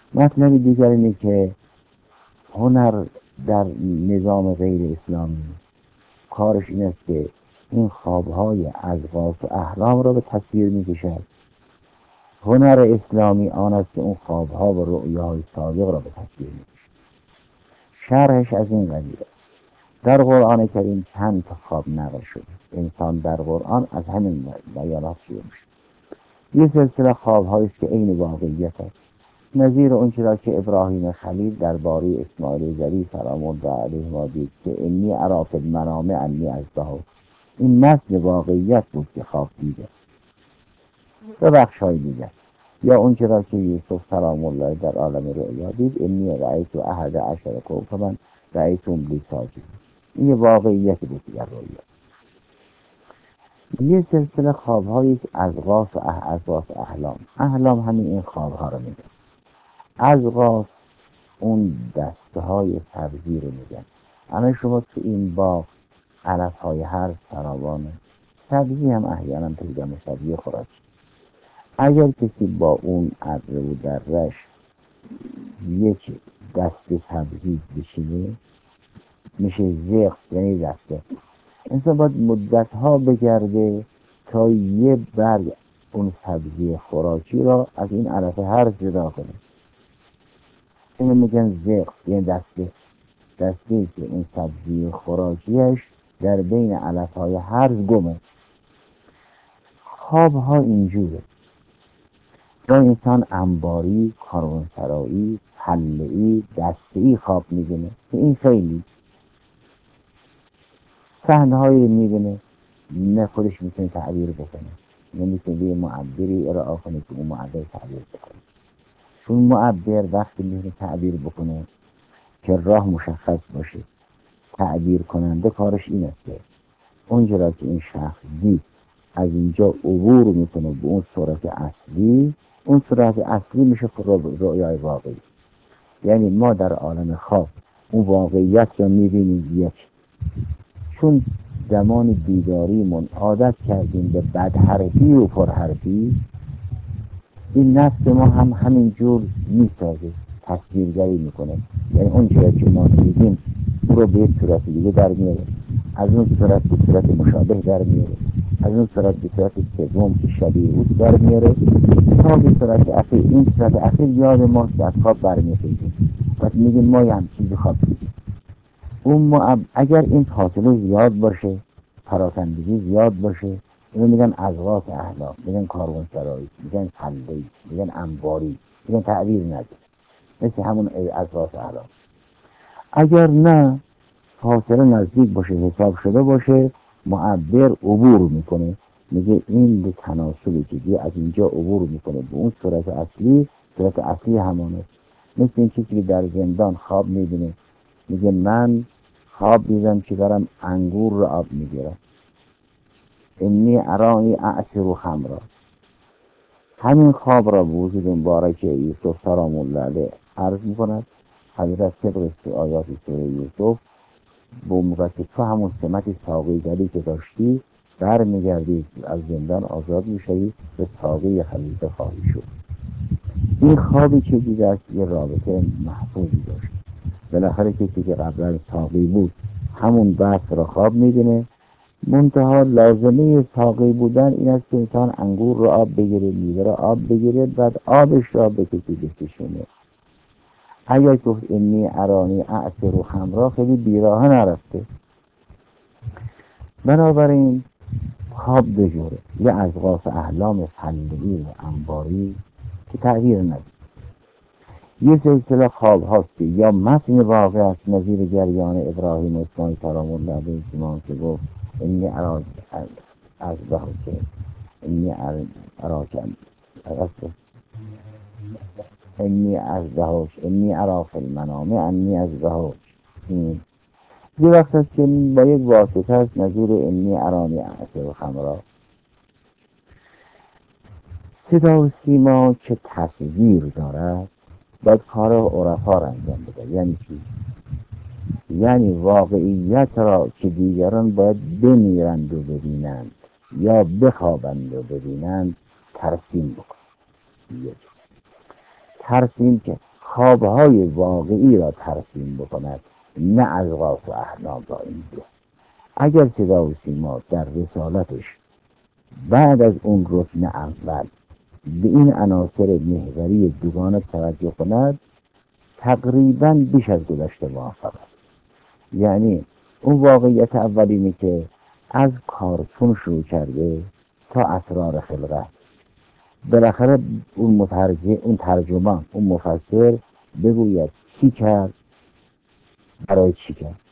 مطلب دیگر اینه که هنر در نظام غیر اسلامی کارش این است که این خوابهای اضغاث و احلام را به تصویر میکشد. هنر اسلامی آن است که اون خوابها و رؤیاهای صادق را به تصویر میکشد. شرحش از این قبیل است. در قرآن کریم چند تا خواب نقل شده. انسان در قرآن از همین بیانات شروع میشه. یه سلسله خواب‌هایی است که عین واقعیت است، نظیر اون چرا که ابراهیم خلیل درباره اسماعیل ذری سلام الله علیه ما دید که انی اری فی المنام انی اذبحک. این مثل واقعیت بود که خواب دیده به بخش‌های دیگر. یا اون چرا که یوسف سلام الله در عالم رؤیا دید انی رأیت احد عشر کوکبا رأیتهم لی ساجدین. این یه واقعیت بود در رؤیا. یه سلسله خواب‌هایی که اضغاث و احلام همین این خواب‌ها رو میده. اضغاث اون دسته های سبزی رو میگن. اما شما تو این باغ علف های هر فراوانه، سبزی هم احیانا پیدا میشه، سبزی خوراکی. اگر کسی با اون اره و درش یک دسته سبزی بشینه میشه زغس، یعنی دسته. انسان باید مدت ها بگرده تا یه برگ اون سبزی خوراکی را از این علف هر جدا کنه. اینو میگن زغس، یعنی دسته که این سبزی خوراکیش در بین علفهای هرز گمه. خواب ها اینجوره. یا انسان انباری، کاروانسرایی، پله‌ای، دسته‌ای خواب میبینه که این خیلی صحنه‌هایی میبینه نه خودش میتونه تعبیر بکنه، نمیتونه یه معبری ارائه کنه که اون معبر تعبیر بکنه. چون معبر وقتی میتونه تعبیر بکنه که راه مشخص باشه، تعبیر کننده کارش این است که اونجا که این شخص دید از اینجا عبور میکنه به اون صورت اصلی، اون صورت اصلی میشه رؤیای واقعی. یعنی ما در عالم خواب اون واقعیت رو میبینیم یک، چون زمان بیداریمون عادت کردیم به بدحرفی و پرحرفی، این نفس ما هم همینجور میسازه، تصویرگری میکنه. یعنی اون چرا که ما دیدیم او رو به یک صورت دیگه در میاره، از اون صورت به صورت مشابه در میاره، از اون صورت به صورت سوم که شبیه او در میاره، تا به صورت اخیر. این صورت اخیر یاد ماست که از خواب برمیخیزیم و میگیم ما یه همچیزی خواب دیدیم. اون اگر این فاصله زیاد باشه، پراکندگی زیاد باشه، اینو میگن اضغاث احلام، میگن کاروانسرایی، میگن پله‌ای، میگن انباری، میگن تعبیر نده، مثل همون اضغاث احلام. اگر نه فاصله نزدیک باشه، حساب شده باشه، معبر عبور میکنه، میگه این به تناسبی که از اینجا عبور میکنه به اون صورت اصلی، صورت اصلی همانه. مثل این چیزی که در زندان خواب میبینه، میگه من خواب دیدم که دارم انگور رو آب میگیرم، انی ارانی اعصر خمرا. همین خواب را به وجود مبارک یوسف سلام الله علیه عرض میکند حضرت طبق آیات سوره یوسف، به موقع که تو همون سمت ساقیگری که داشتی برمیگردی از زندان آزاد میشوی، به ساقی خلیفه خواهی شد. این خوابی که دیده است یه رابطه محفوظی داشت. بالاخره کسی که قبلا ساقی بود همون بحث را خواب میبینه. منتها لازمه ساقی بودن این است که انسان انگور رو آب بگیره، میوه رو آب بگیره، بعد آبش را به کسی بکشونه. اگر گفت انی ارانی اعصر خمرا خیلی بیراه نرفته. بنابراین خواب دو جوره، یه اضغاث احلام پله‌ای و انباری که تغییر نداره. یه سلسله خواب هاست که یا متن واقع است، نظیر جریان ابراهیم اسماعیل سلام الله علیهما که گفت انی اراک اذبحک، انی اراک انی اذبحک انی اری فی المنام انی اذبحک. یه وقت است که با یک واسطه است، نظیر انی ارانی اعصر خمرا. صدا و سیما که تصویر دارد باید کار عرفا را انجام بده. یعنی چی؟ یعنی واقعیت را که دیگران باید بمیرند و ببینند یا بخوابند و ببینند ترسیم بکن. یک ترسیم که خوابهای واقعی را ترسیم بکند، نه اذقاف و احلام را. این دو اگر صدا و سیما در رسالتش بعد از اون رکن اول به این عناصر محوری دوگانه توجه کند، تقریبا بیش از گذشته موفق است. یعنی اون واقعیت اولینی که از کارتون شروع کرده تا اسرار خلقت، بالاخره اون مترجم، اون ترجمان، اون مفسر بگوید چی کرد، برای چی کرد.